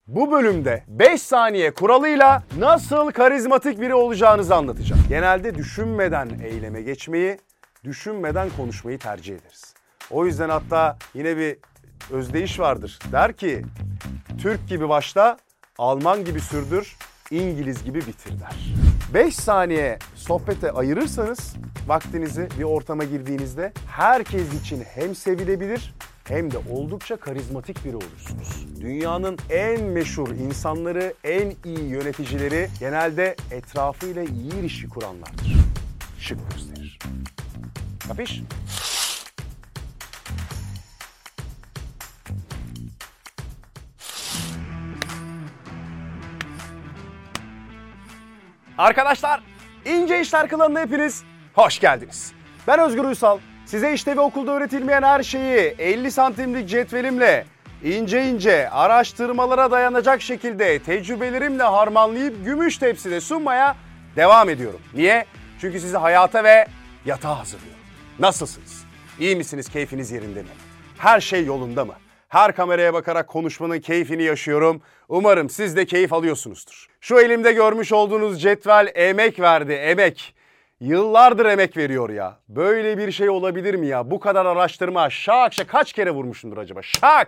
Bu bölümde 5 saniye kuralıyla nasıl karizmatik biri olacağınızı anlatacağım. Genelde düşünmeden eyleme geçmeyi, düşünmeden konuşmayı tercih ederiz. O yüzden hatta yine bir özdeyiş vardır. Der ki, Türk gibi başla, Alman gibi sürdür, İngiliz gibi bitir der. 5 saniye sohbete ayırırsanız vaktinizi bir ortama girdiğinizde herkes için hem sevilebilir hem de oldukça karizmatik biri olursunuz. Dünyanın en meşhur insanları, en iyi yöneticileri genelde etrafıyla iyi ilişki kuranlardır. Şık gösterir. Kapış? Arkadaşlar, İnce İşler Klanı'na hepiniz hoş geldiniz. Ben Özgür Uysal. Size işte ve okulda öğretilmeyen her şeyi 50 santimlik cetvelimle ince araştırmalara dayanacak şekilde tecrübelerimle harmanlayıp gümüş tepside sunmaya devam ediyorum. Niye? Çünkü sizi hayata ve yatağa hazırlıyorum. Nasılsınız? İyi misiniz? Keyfiniz yerinde mi? Her şey yolunda mı? Her kameraya bakarak konuşmanın keyfini yaşıyorum. Umarım siz de keyif alıyorsunuzdur. Şu elimde görmüş olduğunuz cetvel emek verdi, emek. Yıllardır emek veriyor ya. Böyle bir şey olabilir mi ya? Bu kadar araştırma şak kaç kere vurmuşumdur acaba?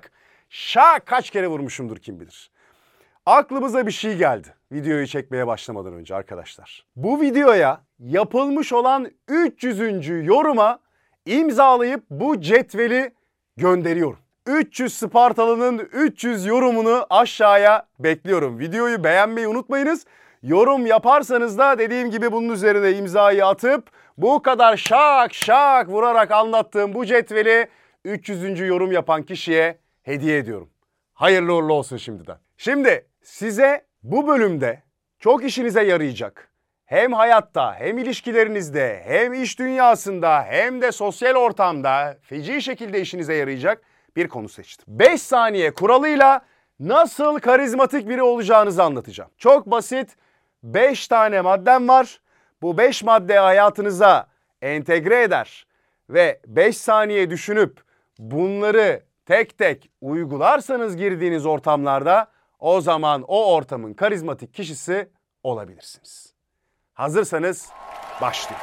Şak kaç kere vurmuşumdur kim bilir. Aklımıza bir şey geldi videoyu çekmeye başlamadan önce arkadaşlar. Bu videoya yapılmış olan 300. yoruma imzalayıp bu cetveli gönderiyorum. 300 Spartalı'nın 300 yorumunu aşağıya bekliyorum. Videoyu beğenmeyi unutmayınız. Yorum yaparsanız da dediğim gibi bunun üzerine imzayı atıp bu kadar şak vurarak anlattığım bu cetveli 300. yorum yapan kişiye hediye ediyorum. Hayırlı uğurlu olsun şimdiden. Şimdi size bu bölümde çok işinize yarayacak. Hem hayatta, hem ilişkilerinizde, hem iş dünyasında, hem de sosyal ortamda feci şekilde işinize yarayacak bir konu seçtim. 5 saniye kuralıyla nasıl karizmatik biri olacağınızı anlatacağım. Çok basit 5 tane maddem var. Bu 5 maddeyi hayatınıza entegre eder ve 5 saniye düşünüp bunları tek tek uygularsanız girdiğiniz ortamlarda o zaman o ortamın karizmatik kişisi olabilirsiniz. Hazırsanız başlayalım.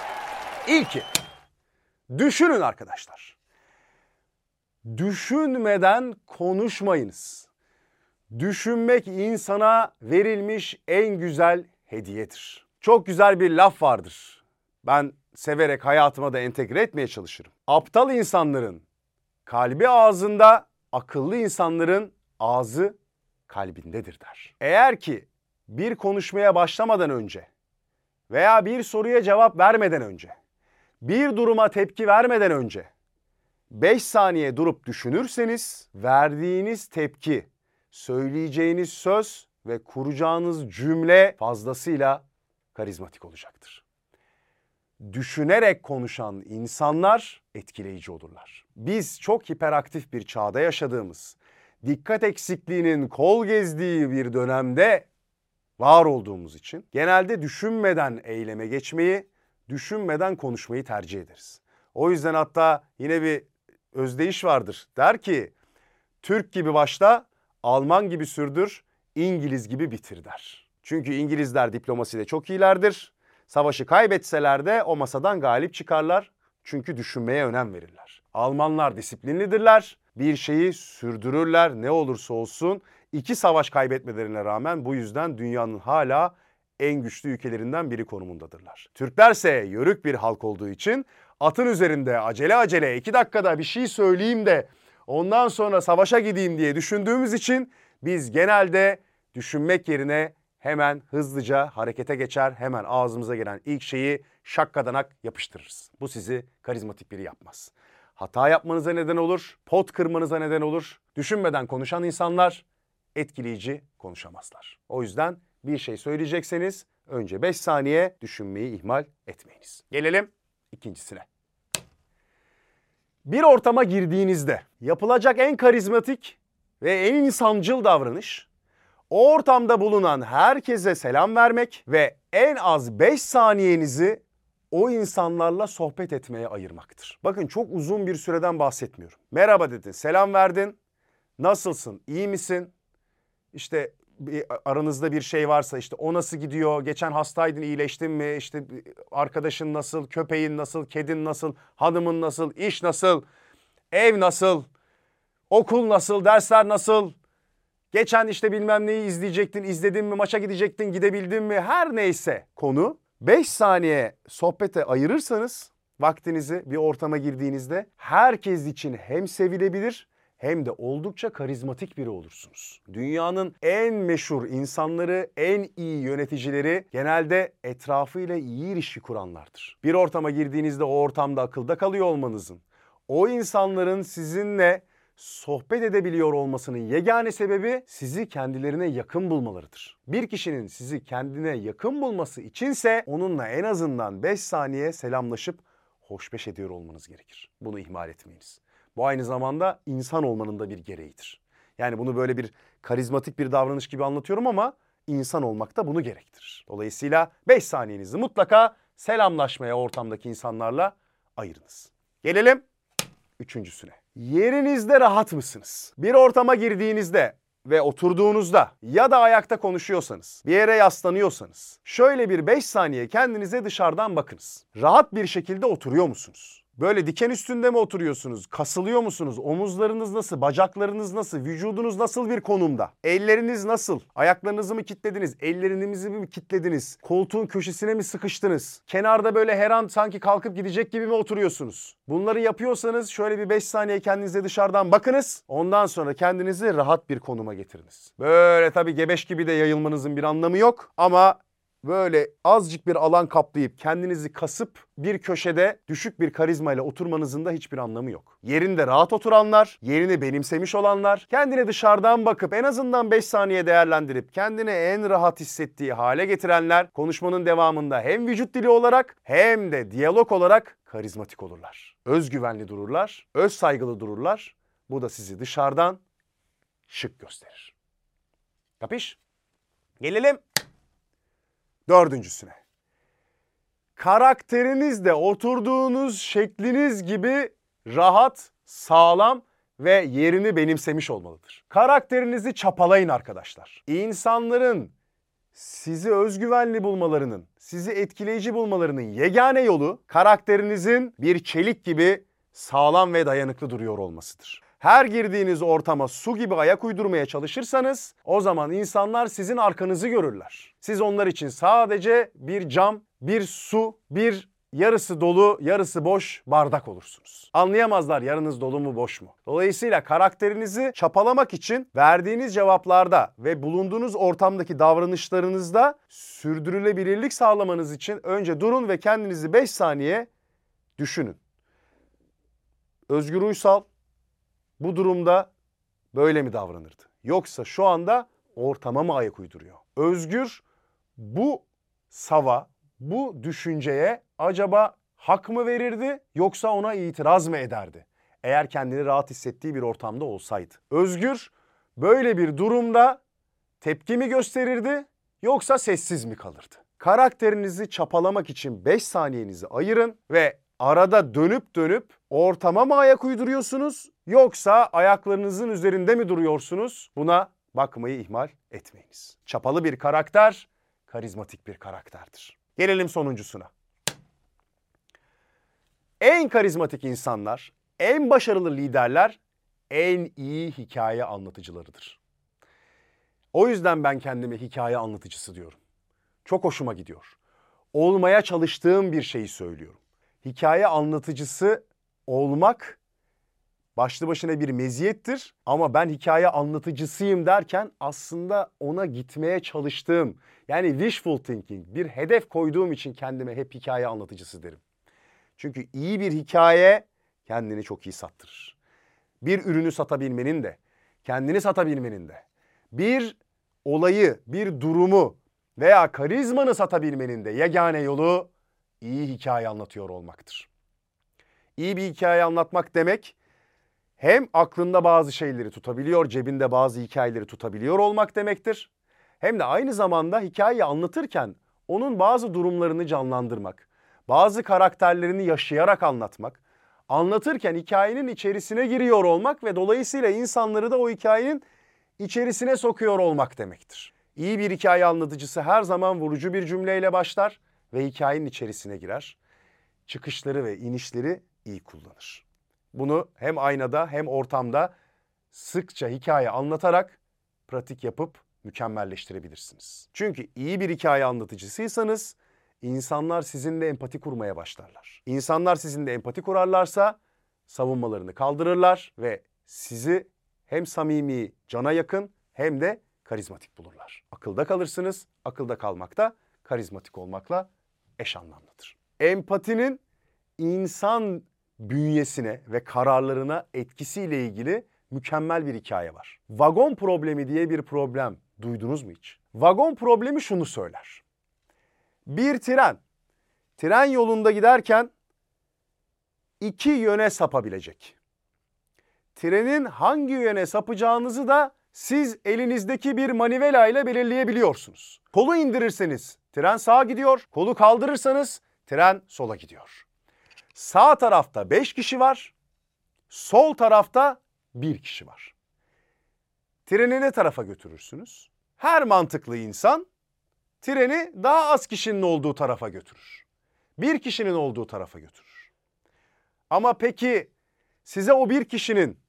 İlki, düşünün arkadaşlar. Düşünmeden konuşmayınız. Düşünmek insana verilmiş en güzel hediyedir. Çok güzel bir laf vardır. Ben severek hayatıma da entegre etmeye çalışırım. Aptal insanların kalbi ağzında, akıllı insanların ağzı kalbindedir der. Eğer ki bir konuşmaya başlamadan önce veya bir soruya cevap vermeden önce, bir duruma tepki vermeden önce 5 saniye durup düşünürseniz verdiğiniz tepki, söyleyeceğiniz söz ve kuracağınız cümle fazlasıyla karizmatik olacaktır. Düşünerek konuşan insanlar etkileyici olurlar. Biz çok hiperaktif bir çağda yaşadığımız, dikkat eksikliğinin kol gezdiği bir dönemde var olduğumuz için genelde düşünmeden eyleme geçmeyi, düşünmeden konuşmayı tercih ederiz. O yüzden hatta yine bir özdeyiş vardır. Der ki, Türk gibi başla, Alman gibi sürdür, İngiliz gibi bitir der. Çünkü İngilizler diplomaside çok iyilerdir. Savaşı kaybetseler de o masadan galip çıkarlar. Çünkü düşünmeye önem verirler. Almanlar disiplinlidirler. Bir şeyi sürdürürler ne olursa olsun. 2 savaş kaybetmelerine rağmen bu yüzden dünyanın hala en güçlü ülkelerinden biri konumundadırlar. Türklerse yörük bir halk olduğu için atın üzerinde acele 2 dakikada bir şey söyleyeyim de ondan sonra savaşa gideyim diye düşündüğümüz için biz genelde düşünmek yerine hemen hızlıca harekete geçer, hemen ağzımıza gelen ilk şeyi şakkadanak yapıştırırız. Bu sizi karizmatik biri yapmaz. Hata yapmanıza neden olur, pot kırmanıza neden olur. Düşünmeden konuşan insanlar etkileyici konuşamazlar. O yüzden bir şey söyleyecekseniz önce 5 saniye düşünmeyi ihmal etmeyiniz. Gelelim ikincisine. Bir ortama girdiğinizde yapılacak en karizmatik ve en insancıl davranış o ortamda bulunan herkese selam vermek ve en az 5 saniyenizi o insanlarla sohbet etmeye ayırmaktır. Bakın çok uzun bir süreden bahsetmiyorum. Merhaba dedin, selam verdin. Nasılsın, iyi misin? İşte aranızda bir şey varsa işte o nasıl gidiyor, geçen hastaydın iyileştin mi, işte arkadaşın nasıl, köpeğin nasıl, kedin nasıl, hanımın nasıl, iş nasıl, ev nasıl, okul nasıl, dersler nasıl, geçen işte bilmem neyi izleyecektin, izledin mi, maça gidecektin, gidebildin mi, her neyse konu 5 saniye sohbete ayırırsanız vaktinizi bir ortama girdiğinizde herkes için hem sevilebilir hem de oldukça karizmatik biri olursunuz. Dünyanın en meşhur insanları, en iyi yöneticileri genelde etrafıyla iyi ilişki kuranlardır. Bir ortama girdiğinizde o ortamda akılda kalıyor olmanızın, o insanların sizinle sohbet edebiliyor olmasının yegane sebebi sizi kendilerine yakın bulmalarıdır. Bir kişinin sizi kendine yakın bulması içinse onunla en azından 5 saniye selamlaşıp hoşbeş ediyor olmanız gerekir. Bunu ihmal etmeyiniz. Bu aynı zamanda insan olmanın da bir gereğidir. Yani bunu böyle bir karizmatik bir davranış gibi anlatıyorum ama insan olmak da bunu gerektirir. Dolayısıyla 5 saniyenizi mutlaka selamlaşmaya ortamdaki insanlarla ayırınız. Gelelim üçüncüsüne. Yerinizde rahat mısınız? Bir ortama girdiğinizde ve oturduğunuzda ya da ayakta konuşuyorsanız, bir yere yaslanıyorsanız şöyle bir 5 saniye kendinize dışarıdan bakınız. Rahat bir şekilde oturuyor musunuz? Böyle diken üstünde mi oturuyorsunuz? Kasılıyor musunuz? Omuzlarınız nasıl? Bacaklarınız nasıl? Vücudunuz nasıl bir konumda? Elleriniz nasıl? Ayaklarınızı mı kilitlediniz? Ellerinizi mi kilitlediniz? Koltuğun köşesine mi sıkıştınız? Kenarda böyle her an sanki kalkıp gidecek gibi mi oturuyorsunuz? Bunları yapıyorsanız şöyle bir 5 saniye kendinize dışarıdan bakınız. Ondan sonra kendinizi rahat bir konuma getiriniz. Böyle tabii gebeş gibi de yayılmanızın bir anlamı yok ama böyle azıcık bir alan kaplayıp kendinizi kasıp bir köşede düşük bir karizmayla oturmanızın da hiçbir anlamı yok. Yerinde rahat oturanlar, yerini benimsemiş olanlar, kendine dışarıdan bakıp en azından 5 saniye değerlendirip kendini en rahat hissettiği hale getirenler konuşmanın devamında hem vücut dili olarak hem de diyalog olarak karizmatik olurlar. Özgüvenli dururlar, öz saygılı dururlar. Bu da sizi dışarıdan şık gösterir. Kapış? Gelelim dördüncüsüne. Karakteriniz de oturduğunuz şekliniz gibi rahat, sağlam ve yerini benimsemiş olmalıdır. Karakterinizi çapalayın arkadaşlar. İnsanların sizi özgüvenli bulmalarının, sizi etkileyici bulmalarının yegane yolu karakterinizin bir çelik gibi sağlam ve dayanıklı duruyor olmasıdır. Her girdiğiniz ortama su gibi ayak uydurmaya çalışırsanız o zaman insanlar sizin arkanızı görürler. Siz onlar için sadece bir cam, bir su, bir yarısı dolu, yarısı boş bardak olursunuz. Anlayamazlar yarınız dolu mu boş mu. Dolayısıyla karakterinizi çapalamak için verdiğiniz cevaplarda ve bulunduğunuz ortamdaki davranışlarınızda sürdürülebilirlik sağlamanız için önce durun ve kendinizi 5 saniye düşünün. Özgür Uysal bu durumda böyle mi davranırdı? Yoksa şu anda ortama mı ayak uyduruyor? Özgür bu sava, bu düşünceye acaba hak mı verirdi yoksa ona itiraz mı ederdi? Eğer kendini rahat hissettiği bir ortamda olsaydı. Özgür böyle bir durumda tepki mi gösterirdi yoksa sessiz mi kalırdı? Karakterinizi çapalamak için 5 saniyenizi ayırın ve arada dönüp dönüp ortama mı ayak uyduruyorsunuz yoksa ayaklarınızın üzerinde mi duruyorsunuz? Buna bakmayı ihmal etmeyiniz. Çapalı bir karakter, karizmatik bir karakterdir. Gelelim sonuncusuna. En karizmatik insanlar, en başarılı liderler, en iyi hikaye anlatıcılarıdır. O yüzden ben kendime hikaye anlatıcısı diyorum. Çok hoşuma gidiyor. Olmaya çalıştığım bir şeyi söylüyorum. Hikaye anlatıcısı olmak başlı başına bir meziyettir ama ben hikaye anlatıcısıyım derken aslında ona gitmeye çalıştığım, yani wishful thinking, bir hedef koyduğum için kendime hep hikaye anlatıcısı derim. Çünkü iyi bir hikaye kendini çok iyi sattırır. Bir ürünü satabilmenin de, kendini satabilmenin de, bir olayı, bir durumu veya karizmanı satabilmenin de yegane yolu iyi hikaye anlatıyor olmaktır. İyi bir hikaye anlatmak demek hem aklında bazı şeyleri tutabiliyor, cebinde bazı hikayeleri tutabiliyor olmak demektir. Hem de aynı zamanda hikayeyi anlatırken onun bazı durumlarını canlandırmak, bazı karakterlerini yaşayarak anlatmak, anlatırken hikayenin içerisine giriyor olmak ve dolayısıyla insanları da o hikayenin içerisine sokuyor olmak demektir. İyi bir hikaye anlatıcısı her zaman vurucu bir cümleyle başlar ve hikayenin içerisine girer. Çıkışları ve inişleri iyi kullanır. Bunu hem aynada hem ortamda sıkça hikaye anlatarak pratik yapıp mükemmelleştirebilirsiniz. Çünkü iyi bir hikaye anlatıcısıysanız insanlar sizinle empati kurmaya başlarlar. İnsanlar sizinle empati kurarlarsa savunmalarını kaldırırlar ve sizi hem samimi, cana yakın hem de karizmatik bulurlar. Akılda kalırsınız. Akılda kalmak da karizmatik olmakla eş anlamlıdır. Empatinin insan bünyesine ve kararlarına etkisiyle ilgili mükemmel bir hikaye var. Vagon problemi diye bir problem duydunuz mu hiç? Vagon problemi şunu söyler. Bir tren yolunda giderken iki yöne sapabilecek. Trenin hangi yöne sapacağınızı da siz elinizdeki bir manivela ile belirleyebiliyorsunuz. Kolu indirirseniz tren sağa gidiyor, kolu kaldırırsanız tren sola gidiyor. Sağ tarafta 5 kişi var, sol tarafta 1 kişi var. Treni ne tarafa götürürsünüz? Her mantıklı insan treni daha az kişinin olduğu tarafa götürür. 1 kişinin olduğu tarafa götürür. Ama peki size o 1 kişinin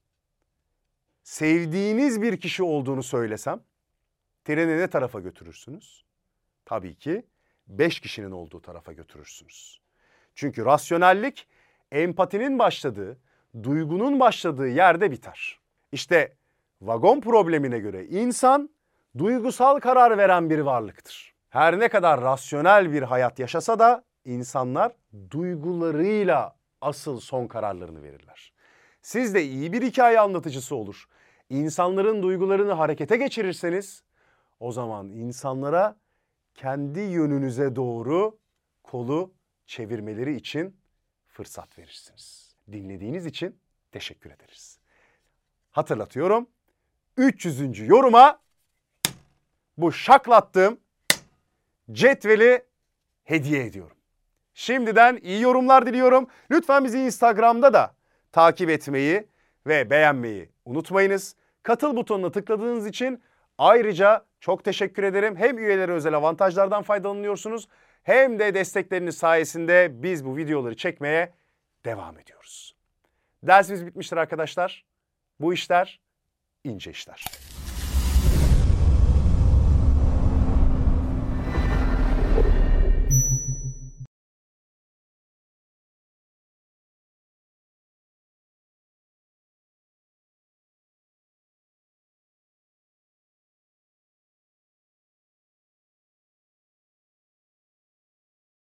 sevdiğiniz bir kişi olduğunu söylesem, treni ne tarafa götürürsünüz? Tabii ki 5 kişinin olduğu tarafa götürürsünüz. Çünkü rasyonellik empatinin başladığı, duygunun başladığı yerde biter. İşte vagon problemine göre insan duygusal karar veren bir varlıktır. Her ne kadar rasyonel bir hayat yaşasa da insanlar duygularıyla asıl son kararlarını verirler. Siz de iyi bir hikaye anlatıcısı olur, İnsanların duygularını harekete geçirirseniz o zaman insanlara kendi yönünüze doğru kolu çevirmeleri için fırsat verirsiniz. Dinlediğiniz için teşekkür ederiz. Hatırlatıyorum, 300. yoruma bu şaklattığım cetveli hediye ediyorum. Şimdiden iyi yorumlar diliyorum. Lütfen bizi Instagram'da da takip etmeyi ve beğenmeyi unutmayınız. Katıl butonuna tıkladığınız için ayrıca çok teşekkür ederim. Hem üyelere özel avantajlardan faydalanıyorsunuz hem de destekleriniz sayesinde biz bu videoları çekmeye devam ediyoruz. Dersimiz bitmiştir arkadaşlar. Bu işler ince işler.